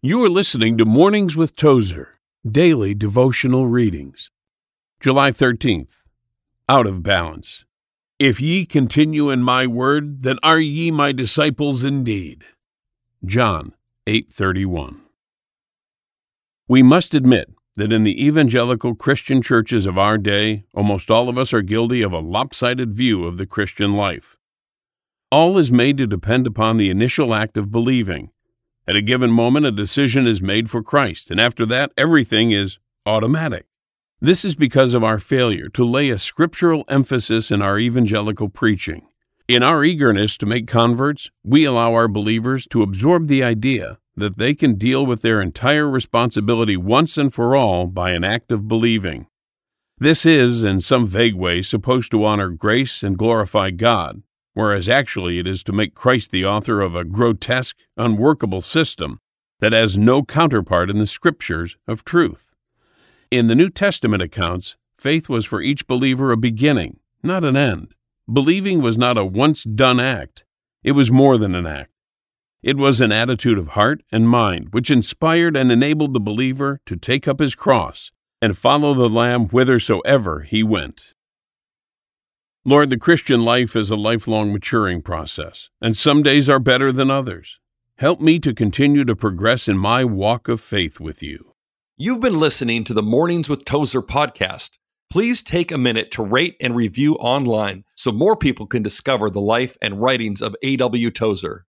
You are listening to Mornings with Tozer, daily devotional readings. July 13th, Out of Balance. If ye continue in my word, then are ye my disciples indeed. John 8:31. We must admit that in the evangelical Christian churches of our day, almost all of us are guilty of a lopsided view of the Christian life. All is made to depend upon the initial act of believing. At a given moment, a decision is made for Christ, and after that, everything is automatic. This is because of our failure to lay a scriptural emphasis in our evangelical preaching. In our eagerness to make converts, we allow our believers to absorb the idea that they can deal with their entire responsibility once and for all by an act of believing. This is, in some vague way, supposed to honor grace and glorify God, whereas actually it is to make Christ the author of a grotesque, unworkable system that has no counterpart in the Scriptures of truth. In the New Testament accounts, faith was for each believer a beginning, not an end. Believing was not a once-done act. It was more than an act. It was an attitude of heart and mind which inspired and enabled the believer to take up his cross and follow the Lamb whithersoever he went. Lord, the Christian life is a lifelong maturing process, and some days are better than others. Help me to continue to progress in my walk of faith with you. You've been listening to the Mornings with Tozer podcast. Please take a minute to rate and review online so more people can discover the life and writings of A.W. Tozer.